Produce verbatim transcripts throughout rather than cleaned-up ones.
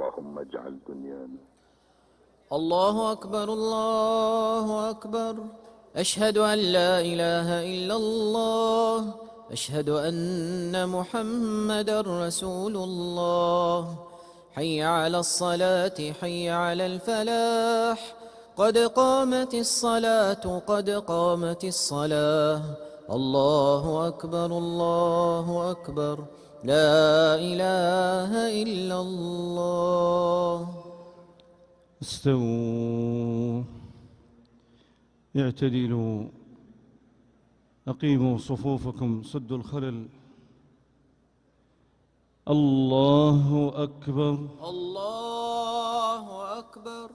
اللهم اجعل دنيانا. الله أكبر الله أكبر. أشهد أن لا إله إلا الله. أشهد أن محمدًا رسول الله. حي على الصلاة حي على الفلاح. قد قامت الصلاة قد قامت الصلاة. الله أكبر الله أكبر. لا إله إلا الله. استووا، اعتدلوا، أقيموا صفوفكم، سدوا الخلل. الله أكبر الله أكبر.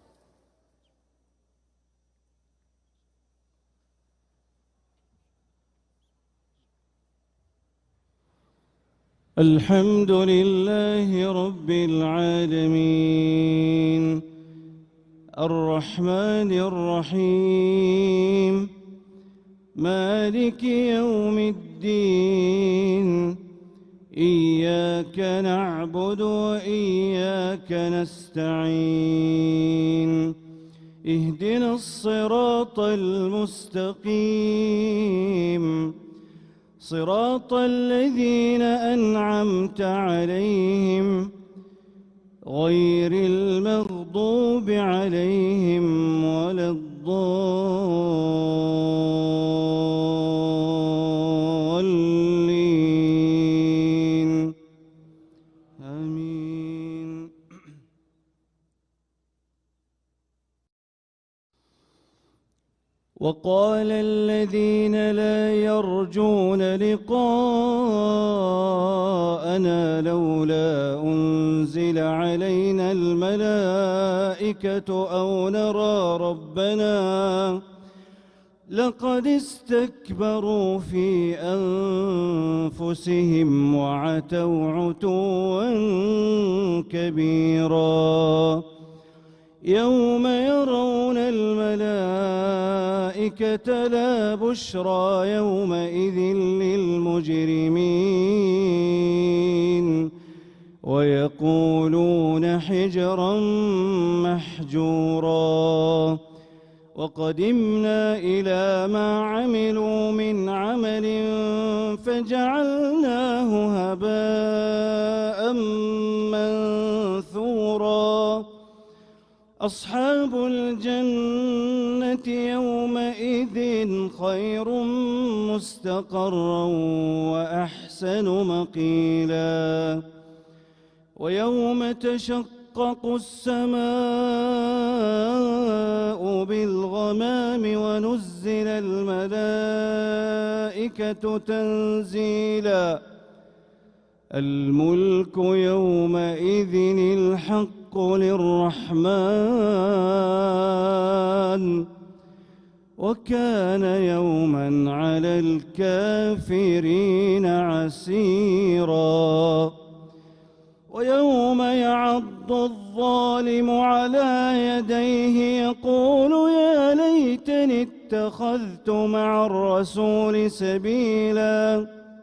الحمد لله رب العالمين الرحمن الرحيم مالك يوم الدين. إياك نعبد وإياك نستعين. اهدنا الصراط المستقيم، صراط الذين أنعمت عليهم غير المغضوب عليهم ولا الضالين. آمين. وقال الذين لا يرجون لقاءنا لولا أنزل علينا الملائكة أو نرى ربنا لقد استكبروا في أنفسهم وعتوا عتوا كبيرا. يوم يرون الملائكة لا بشرى يومئذ للمجرمين ويقولون حجرا محجورا. وقدمنا إلى ما عملوا من عمل فجعلناه هباء منثورا. أصحاب الجنة يومئذ خير مستقرا وأحسن مقيلا. ويوم تشقق السماء بالغمام ونزل الملائكة تنزيلا. الملك يومئذ الحق للرحمن وكان يوما على الكافرين عسيرا. ويوم يعض الظالم على يديه يقول يا ليتني اتخذت مع الرسول سبيلا.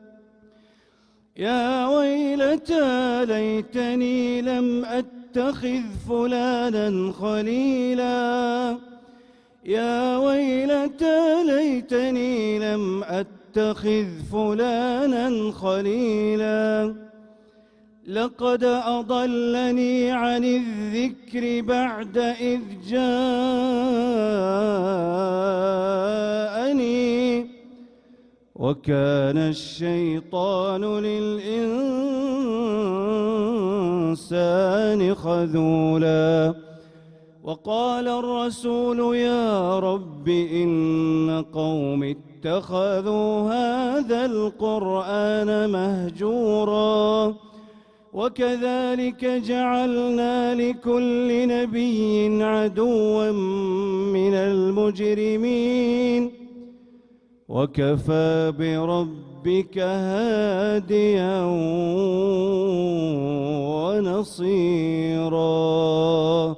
يا ويلتى ليتني لم أتخذ فلانا خليلا. يا ويلتى ليتني لم أتخذ فلانا خليلا. لقد أضلني عن الذكر بعد إذ جاءني وكان الشيطان للإنسان خذولا. وقال الرسول يا رب إن قوم اتخذوا هذا القرآن مهجورا. وكذلك جعلنا لكل نبي عدوا من المجرمين وكفى بربك هاديا ونصيرا.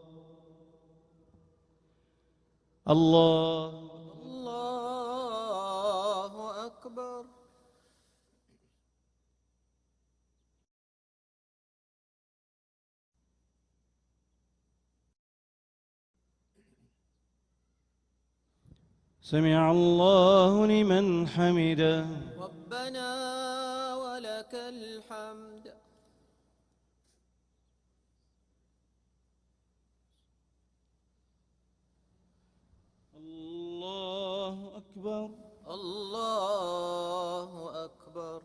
الله الله أكبر. سمع الله لمن حمده. ربنا ولك الحمد. الله أكبر. الله أكبر.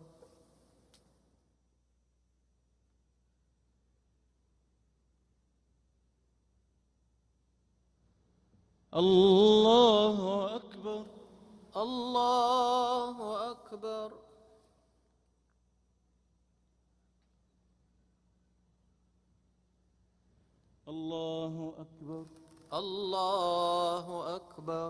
الله أكبر. الله أكبر. الله أكبر. الله أكبر.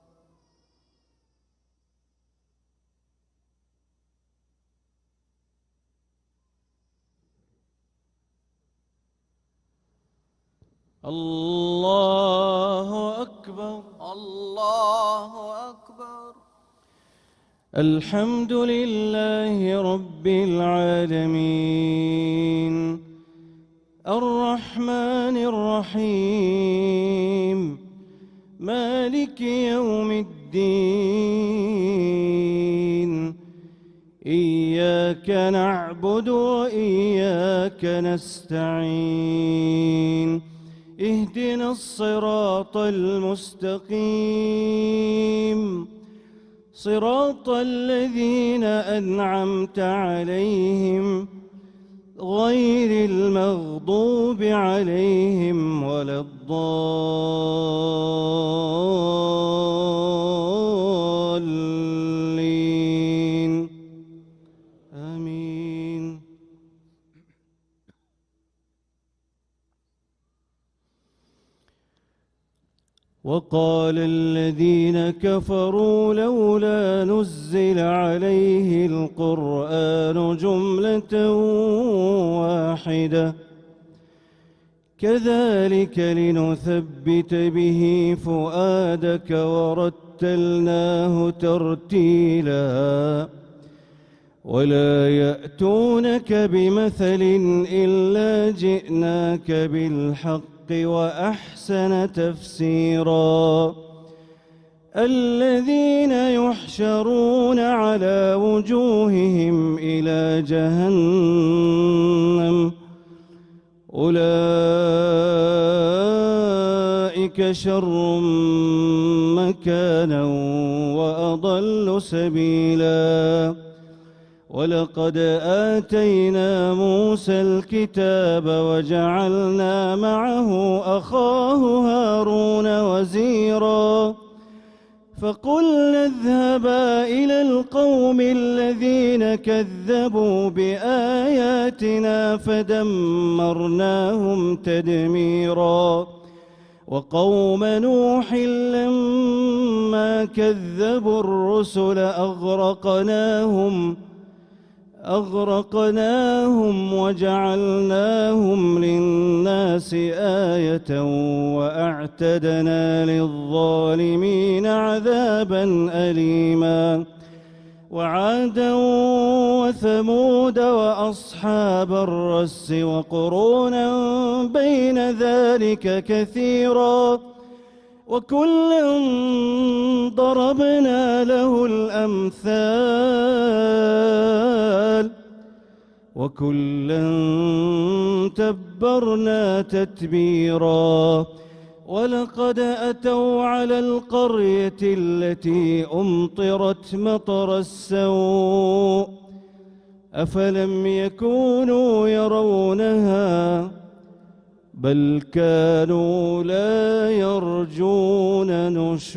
الله أكبر. الله أكبر. الحمد لله رب العالمين الرحمن الرحيم مالك يوم الدين إياك نعبد وإياك نستعين اهدنا الصراط المستقيم صراط الذين أنعمت عليهم غير المغضوب عليهم ولا الضالين آمين. وقال الذين كفروا لولا نزل عليه القرآن جملة واحدة كذلك لنثبت به فؤادك ورتلناه ترتيلا ولا يأتونك بمثل إلا جئناك بالحق وأحسن تفسيرا الذين يحشرون على وجوههم إلى جهنم أولئك شر مكانا وأضل سبيلا ولقد آتينا موسى الكتاب وجعلنا معه أخاه هارون وزيرا فقلنا اذهبا إلى القوم الذين كذبوا بآياتنا فدمرناهم تدميرا وقوم نوح لما كذبوا الرسل أغرقناهم أغرقناهم وجعلناهم للناس آية وأعتدنا للظالمين عذابا أليما وعادا وثمود وأصحاب الرس وقرونا بين ذلك كثيرا وكلا ضربنا له الأمثال وكلا تبرنا تتبيرا ولقد أتوا على القرية التي أمطرت مطر السوء أفلم يكونوا يرونها بل كانوا لا يرجون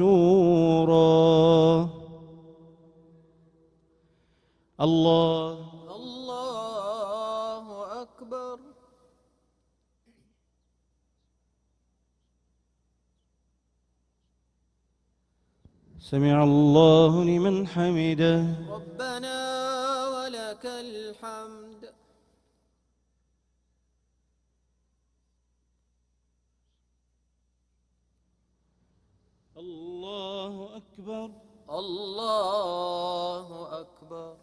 نشورا. الله الله أكبر. سمع الله لمن حمده. ربنا ولك الحمد. الله أكبر. الله أكبر.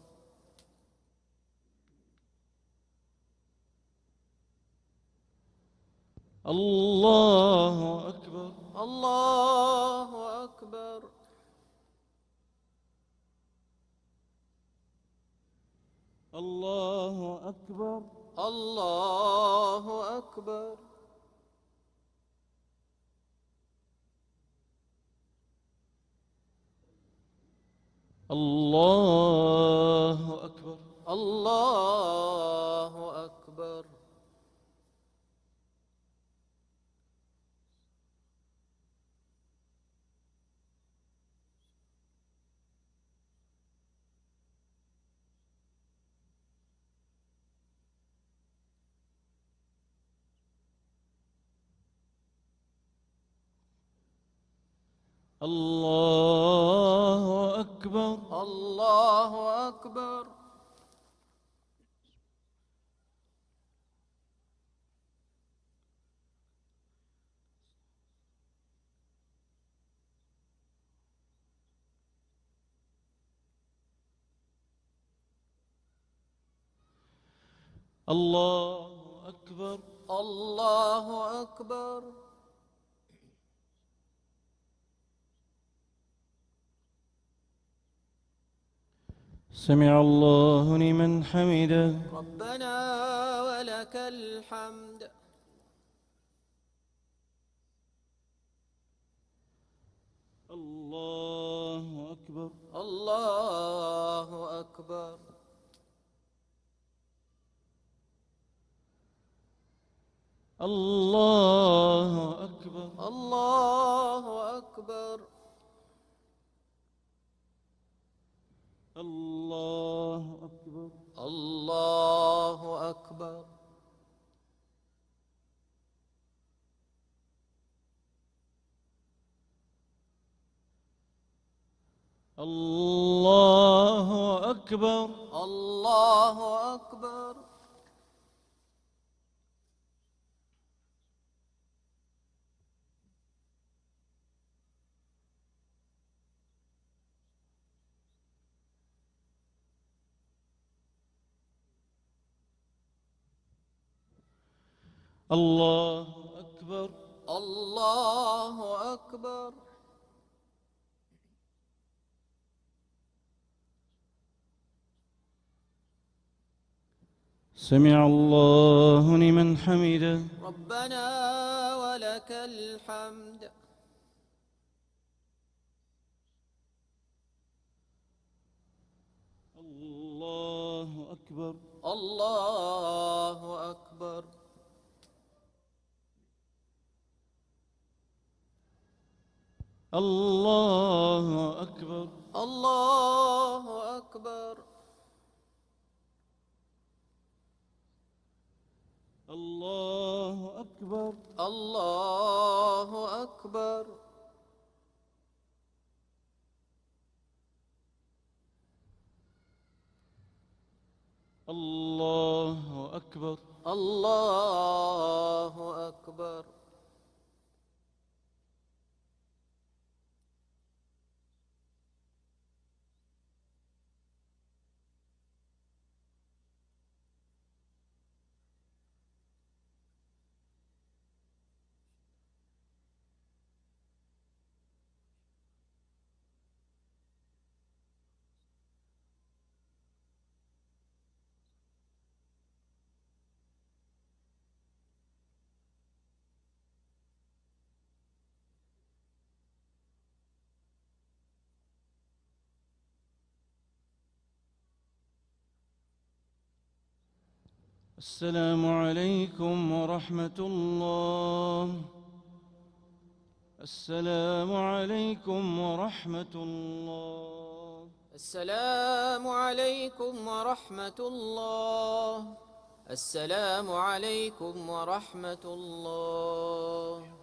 الله أكبر. الله أكبر. أكبر. الله أكبر. الله أكبر. الله أكبر. الله أكبر. الله أكبر. الله أكبر. الله أكبر. سمع الله لمن حمده. ربنا ولك الحمد. الله أكبر. الله أكبر. الله أكبر. الله أكبر. الله أكبر. الله أكبر. الله أكبر. الله أكبر. الله أكبر. الله أكبر. سمع الله لمن حمده. ربنا ولك الحمد. الله أكبر. الله أكبر. الله أكبر. الله أكبر. الله أكبر. الله أكبر. الله أكبر. الله أكبر. السلام عليكم ورحمة الله. السلام عليكم ورحمة الله. السلام عليكم ورحمة الله. السلام عليكم ورحمة الله.